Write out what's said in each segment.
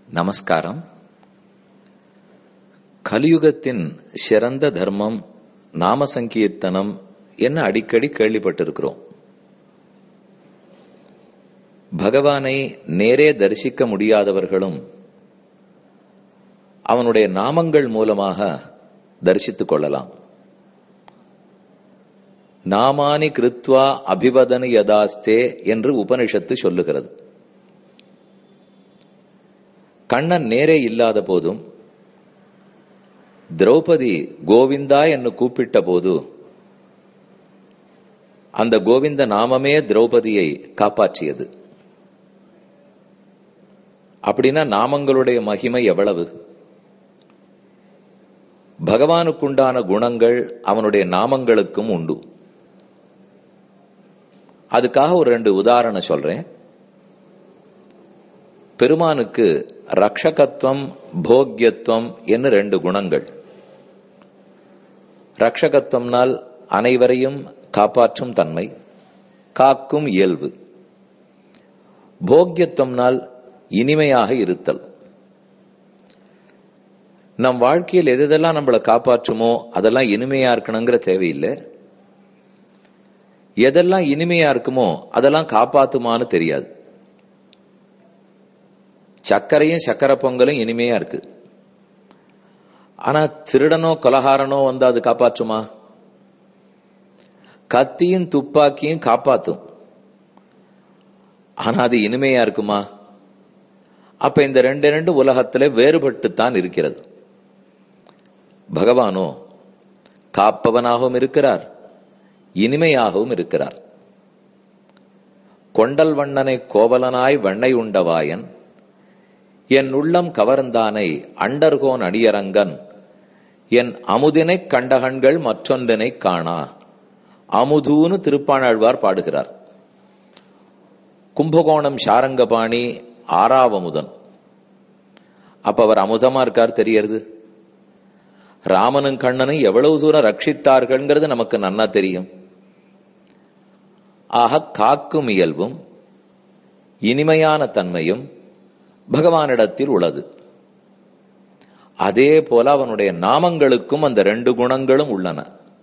நமஸ்காரம். கலியுகத்தின் சிறந்த தர்மம் நாம சங்கீர்த்தனம் என்ன அடிக்கடி கேள்விப்பட்டிருக்கிறோம். பகவானை நேரே தரிசிக்க முடியாதவர்களும் அவனுடைய நாமங்கள் மூலமாக தரிசித்துக் கொள்ளலாம். நாமானி கிருத்வா அபிவதனி யதாஸ்தே என்று உபனிஷத்து சொல்லுகிறது. கண்ணன் நேரே இல்லாத போதும் திரௌபதி கோவிந்தா என்று கூப்பிட்ட போது அந்த கோவிந்த நாமமே திரௌபதியை காப்பாற்றியது. அப்படின்னா நாமங்களுடைய மகிமை எவ்வளவு! பகவானுக்குண்டான குணங்கள் அவனுடைய நாமங்களுக்கும் உண்டு. அதுக்காக ஒரு 2 உதாரணம் சொல்றேன். பெருமானுக்கு ரக்ஷகத்துவம் போக்யத்துவம் என்று 2 குணங்கள். ரக்ஷகத்துவம்னால் அனைவரையும் காப்பாற்றும் தன்மை, காக்கும் இயல்பு. போக்யத்துவம்னால் இனிமையாக இருத்தல். நம் வாழ்க்கையில் எதெல்லாம் நம்மளை காப்பாற்றுமோ அதெல்லாம் இனிமையா இருக்கணுங்கிற தேவையில்லை. எதெல்லாம் இனிமையா இருக்குமோ அதெல்லாம் காப்பாத்துமான்னு தெரியாது. சர்க்கரையும் சக்கரை பொங்கலும் இனிமையா இருக்கு. ஆனா திருடனோ கொலகாரனோ வந்து அது காப்பாற்றுமா? கத்தியும் துப்பாக்கியும் காப்பாத்தும். ஆனா அது இனிமையா இருக்குமா? அப்ப இந்த 2 உலகத்திலே வேறுபட்டுத்தான் இருக்கிறது. பகவானோ காப்பவனாகவும் இருக்கிறார், இனிமையாகவும் இருக்கிறார். கொண்டல் வண்ணனை கோவலனாய் வெண்ணை உண்டவாயன், என் உள்ளம் கவர்ந்தானை அண்டர்கோன் அடியரங்கன், என் அமுதினைக் கண்டகண்கள் மற்றொன்றினை காணா. அமுதூன்னு திருப்பாணாழ்வார் பாடுகிறார். கும்பகோணம் சாரங்கபாணி ஆறாவமுதன். அப்ப அவர் அமுதமா இருக்கார் தெரியறது. ராமனும் கண்ணனும் எவ்வளவு தூரம் ரட்சித்தார்கள்ங்கிறது நமக்கு நன்னா தெரியும். ஆக காக்கும் இயல்பும் இனிமையான தன்மையும் பகவானிடத்தில் உள்ளது. அதே போல அவனுடைய நாமங்களுக்கும் அந்த 2 குணங்களும் உள்ளன.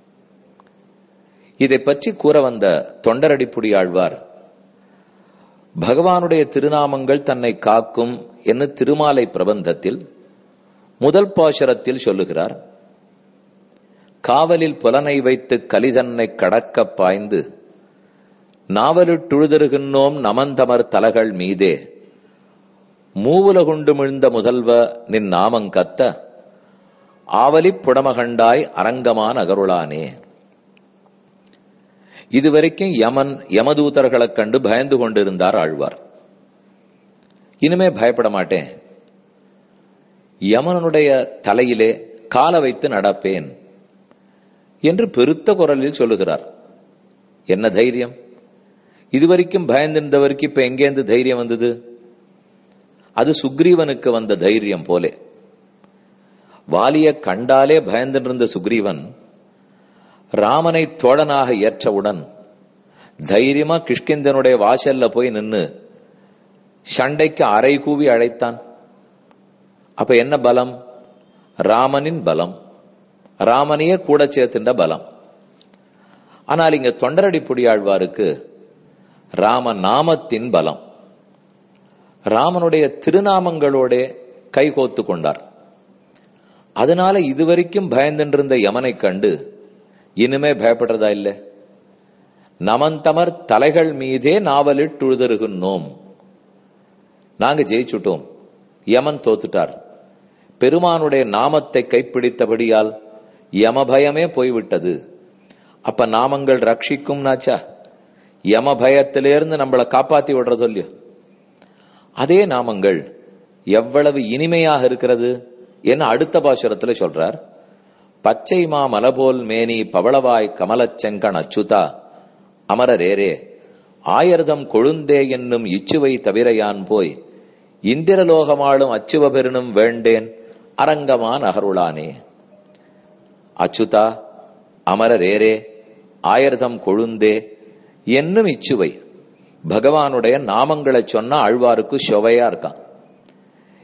இதை பற்றி கூற வந்த தொண்டரடிப்புடி ஆழ்வார் பகவானுடைய திருநாமங்கள் தன்னை காக்கும் என்று திருமாலை பிரபந்தத்தில் முதல் பாசுரத்தில் சொல்லுகிறார். காவலில் புலனை வைத்து கலிதன்னை கடக்க பாய்ந்து நாவலிட்டுழுதருகின்றோம் நமந்தமர் தலகள் மீதே மூவுலகுண்டு மிழ்ந்த முதல்வ நின் நாமங்கத்த ஆவலிப் புடமகண்டாய் அரங்கமான் அகருளானே. இதுவரைக்கும் யமதூதர்களைக் கண்டு பயந்து கொண்டிருந்தார் ஆழ்வார். இனிமே பயப்பட மாட்டேன், யமனுடைய தலையிலே கால வைத்து நடப்பேன் என்று பெருத்த குரலில் சொல்லுகிறார். என்ன தைரியம்! இதுவரைக்கும் பயந்திருந்தவருக்கு இப்ப எங்கேருந்து தைரியம் வந்தது? அது சுக்ரீவனுக்கு வந்த தைரியம் போலே. வாலிய கண்டாலே பயந்திருந்த சுக்ரீவன் ராமனை தோழனாக ஏற்றவுடன் தைரியமா கிஷ்கிந்தனுடைய வாசல்ல போய் நின்னு சண்டைக்கு அரை கூவி அழைத்தான். அப்ப என்ன பலம்? ராமனின் பலம், ராமனையே கூட சேர்த்துண்ட பலம். ஆனால் இங்க தொண்டரடிப்புடி ஆழ்வாருக்கு ராம நாமத்தின் பலம். ராமனுடைய திருநாமங்களோட கைகோத்து கொண்டார். அதனால இதுவரைக்கும் பயந்திருந்த யமனை கண்டு இனிமே பயப்படுறதா இல்ல. நமந்தமர் தலைகள் மீதே நாவலிட்டுழுதருகின்றோம். நாங்க ஜெயிச்சுட்டோம், யமன் தோத்துட்டார். பெருமானுடைய நாமத்தை கைப்பிடித்தபடியால் யமபயமே போய்விட்டது. அப்ப நாமங்கள் ரட்சிக்கும் நாச்சா? யமபயத்திலிருந்து நம்மளை காப்பாத்தி விடுறது இல்லையோ? அதே நாமங்கள் எவ்வளவு இனிமையாக இருக்கிறது என அடுத்த பாசுரத்துல சொல்றார். பச்சை மா மலபோல் மேனி பவளவாய் கமலச்செங்கண் அச்சுதா அமரரேரே ஆயர்தம் கொழுந்தே என்னும் இச்சுவை தவிரையான் போய் இந்திரலோகமாளும் அச்சுவ பெருணும் வேண்டேன் அரங்கமான் அகருளானே. அச்சுதா, அமரரேரே, ஆயர்தம் கொழுந்தே என்னும் இச்சுவை பகவானுடைய நாமங்களை சொன்னா ஆழ்வாருக்கு சுவையா இருக்கான்.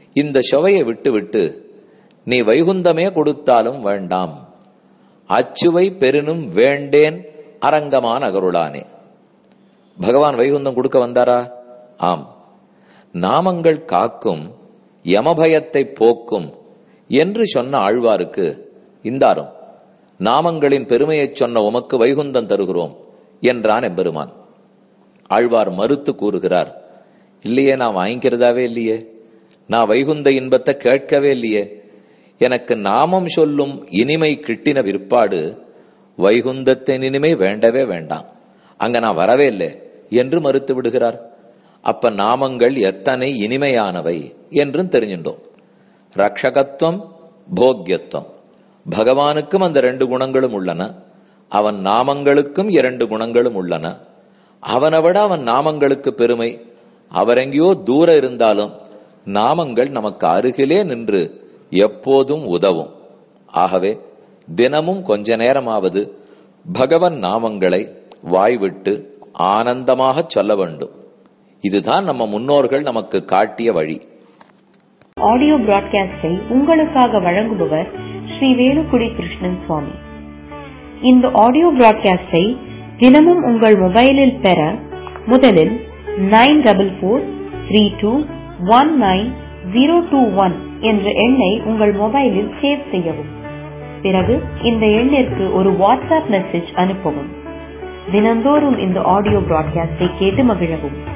இந்த சுவையை விட்டு விட்டு நீ வைகுந்தமே கொடுத்தாலும் வேண்டாம், அச்சுவை பெரினும் வேண்டேன் அரங்கமான அகருளானே. பகவான் வைகுந்தம் கொடுக்க வந்தாரா? ஆம். நாமங்கள் காக்கும், யமபயத்தை போக்கும் என்று சொன்ன ஆழ்வாருக்கு இந்தாரும் நாமங்களின் பெருமையை சொன்ன உமக்கு வைகுந்தம் தருகிறோம் என்றான் எம்பெருமான். ஆழ்வார் மறுத்து கூறுகிறார், இல்லையே, நான் வாங்கிக்கிறதாவே இல்லையே, நான் வைகுந்த இன்பத்தை கேட்கவே இல்லையே, எனக்கு நாமம் சொல்லும் இனிமை கிட்டின விற்பாடு வைகுந்தத்தின் இனிமை வேண்டவே வேண்டாம், அங்க நான் வரவே இல்லை என்று மறுத்து விடுகிறார். அப்ப நாமங்கள் எத்தனை இனிமையானவை என்றும் தெரிஞ்சிட்டோம். ரக்ஷகத்துவம், போக்யத்துவம், பகவானுக்கும் அந்த 2 குணங்களும் உள்ளன, அவன் நாமங்களுக்கும் 2 குணங்களும் உள்ளன. அவனை விட அவன் நாமங்களுக்கு பெருமை. அவரெங்கேயோ தூர இருந்தாலும் நாமங்கள் நமக்கு அருகிலே நின்று எப்போதும் உதவும். ஆகவே தினமும் கொஞ்ச நேரமாவது பகவன் நாமங்களை வாய்விட்டு ஆனந்தமாக சொல்ல வேண்டும். இதுதான் நம்ம முன்னோர்கள் நமக்கு காட்டிய வழி. ஆடியோ பிராட்காஸ்டை உங்களுக்காக வழங்குபவர் ஸ்ரீ வேலுக்குடி கிருஷ்ணன் சுவாமி. இந்த ஆடியோ பிராட்காஸ்டை தினமும் உங்கள் மொபைலில் பெற முதலில் 9443219021 என்ற எண்ணை உங்கள் மொபைலில் சேவ் செய்யவும். பிறகு இந்த எண்ணிற்கு ஒரு வாட்ஸ்அப் மெசேஜ் அனுப்பவும். தினந்தோறும் இந்த ஆடியோ பிராட்காஸ்டை கேட்டு மகிழவும்.